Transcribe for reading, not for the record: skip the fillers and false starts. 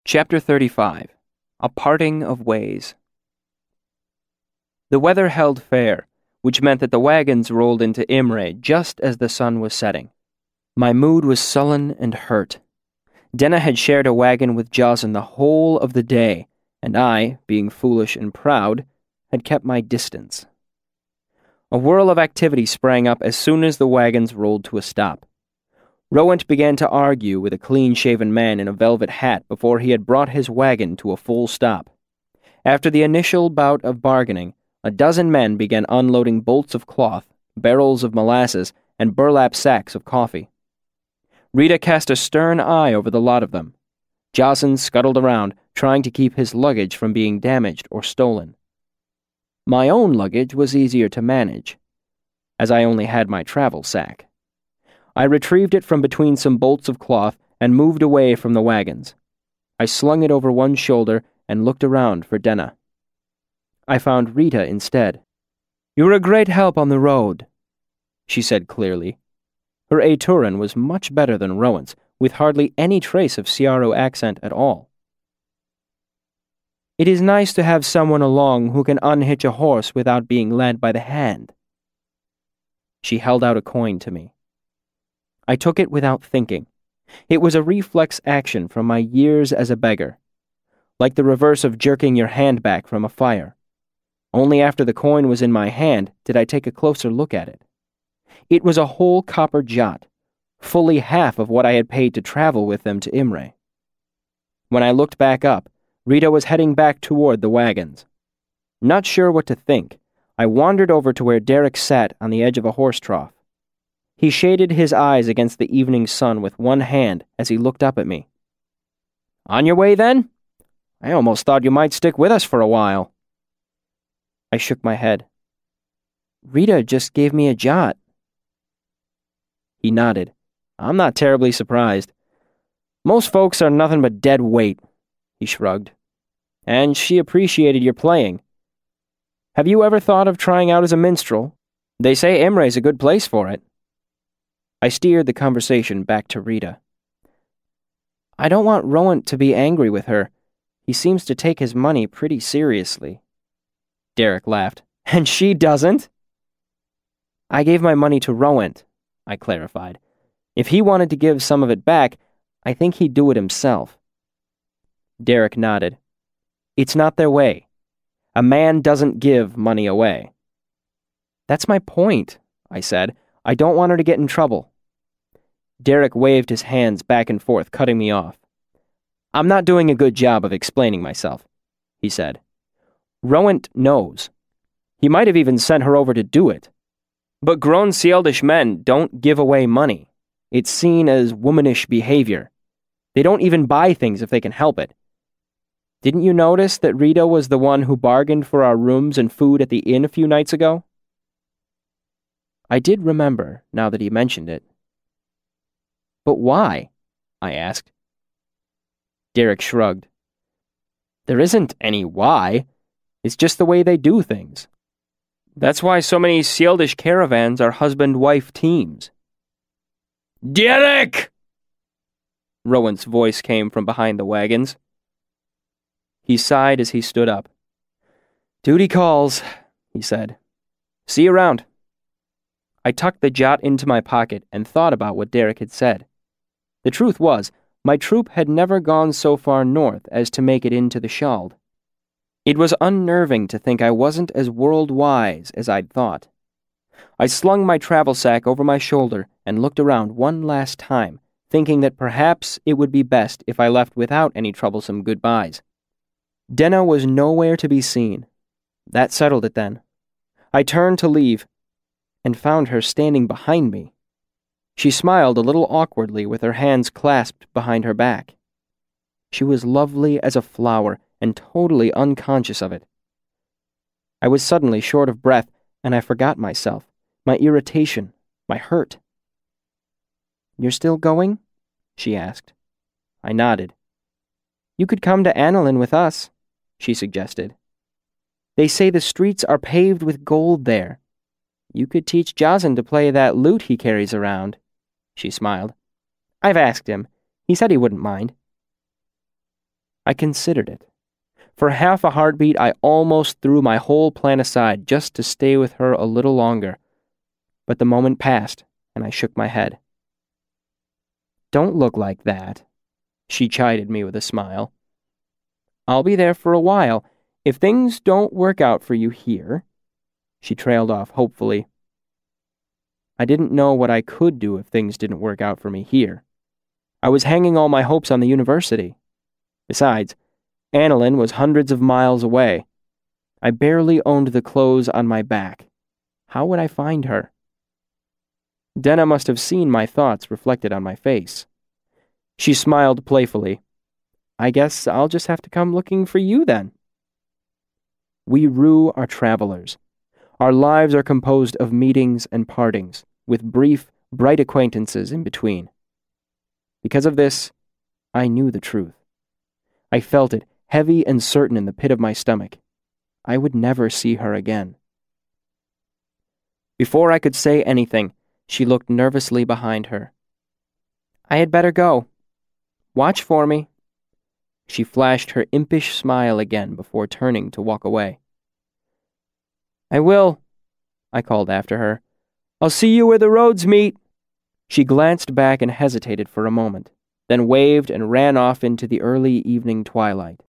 Chapter 35. A Parting of Ways. The weather held fair, which meant that the wagons rolled into Imre just as the sun was setting. My mood was sullen and hurt. Denna had shared a wagon with Jason the whole of the day, and I, being foolish and proud, had kept my distance. A whirl of activity sprang up as soon as the wagons rolled to a stop. Rowent began to argue with a clean-shaven man in a velvet hat before he had brought his wagon to a full stop. After the initial bout of bargaining, a dozen men began unloading bolts of cloth, barrels of molasses, and burlap sacks of coffee. Rita cast a stern eye over the lot of them. Jason scuttled around, trying to keep his luggage from being damaged or stolen. My own luggage was easier to manage, as I only had my travel sack. I retrieved it from between some bolts of cloth and moved away from the wagons. I slung it over one shoulder and looked around for Denna. I found Rita instead. "You were a great help on the road," she said clearly. Her Aeturan was much better than Rowent's, with hardly any trace of Siaro accent at all. "It is nice to have someone along who can unhitch a horse without being led by the hand." She held out a coin to me. I took it without thinking. It was a reflex action from my years as a beggar, like the reverse of jerking your hand back from a fire. Only after the coin was in my hand did I take a closer look at it. It was a whole copper jot, fully half of what I had paid to travel with them to Imre. When I looked back up, Rita was heading back toward the wagons. Not sure what to think, I wandered over to where Derek sat on the edge of a horse trough. He shaded his eyes against the evening sun with one hand as he looked up at me. "On your way, then? I almost thought you might stick with us for a while." I shook my head. "Rita just gave me a jot." He nodded. "I'm not terribly surprised. Most folks are nothing but dead weight," he shrugged. "And she appreciated your playing. Have you ever thought of trying out as a minstrel? They say Imre's a good place for it." I steered the conversation back to Rita. "I don't want Rowent to be angry with her. He seems to take his money pretty seriously." Derek laughed. "And she doesn't?" "I gave my money to Rowent," I clarified. "If he wanted to give some of it back, I think he'd do it himself." Derek nodded. "It's not their way. A man doesn't give money away." "That's my point," I said. "I don't want her to get in trouble." Derek waved his hands back and forth, cutting me off. "I'm not doing a good job of explaining myself," he said. "Rowent knows. He might have even sent her over to do it. But grown Sieldish men don't give away money. It's seen as womanish behavior. They don't even buy things if they can help it. Didn't you notice that Rita was the one who bargained for our rooms and food at the inn a few nights ago?" I did remember, now that he mentioned it. "But why?" I asked. Derek shrugged. "There isn't any why. It's just the way they do things. That's why so many Sieldish caravans are husband-wife teams." "Derek!" Rowent's voice came from behind the wagons. He sighed as he stood up. "Duty calls," he said. "See you around." I tucked the jot into my pocket and thought about what Derek had said. The truth was, my troop had never gone so far north as to make it into the Skjold. It was unnerving to think I wasn't as world-wise as I'd thought. I slung my travel sack over my shoulder and looked around one last time, thinking that perhaps it would be best if I left without any troublesome goodbyes. Denna was nowhere to be seen. That settled it then. I turned to leave, and found her standing behind me. She smiled a little awkwardly with her hands clasped behind her back. She was lovely as a flower and totally unconscious of it. I was suddenly short of breath, and I forgot myself, my irritation, my hurt. "You're still going?" she asked. I nodded. "You could come to Annalyn with us," she suggested. "They say the streets are paved with gold there. You could teach Jason to play that lute he carries around," she smiled. "I've asked him. He said he wouldn't mind." I considered it. For half a heartbeat, I almost threw my whole plan aside just to stay with her a little longer. But the moment passed, and I shook my head. "Don't look like that," she chided me with a smile. "I'll be there for a while. If things don't work out for you here," she trailed off hopefully. I didn't know what I could do if things didn't work out for me here. I was hanging all my hopes on the university. Besides, Annalyn was hundreds of miles away. I barely owned the clothes on my back. How would I find her? Denna must have seen my thoughts reflected on my face. She smiled playfully. "I guess I'll just have to come looking for you then." We Rue are travelers. Our lives are composed of meetings and partings, with brief, bright acquaintances in between. Because of this, I knew the truth. I felt it, heavy and certain in the pit of my stomach. I would never see her again. Before I could say anything, she looked nervously behind her. "I had better go. Watch for me." She flashed her impish smile again before turning to walk away. "I will," I called after her. "I'll see you where the roads meet." She glanced back and hesitated for a moment, then waved and ran off into the early evening twilight.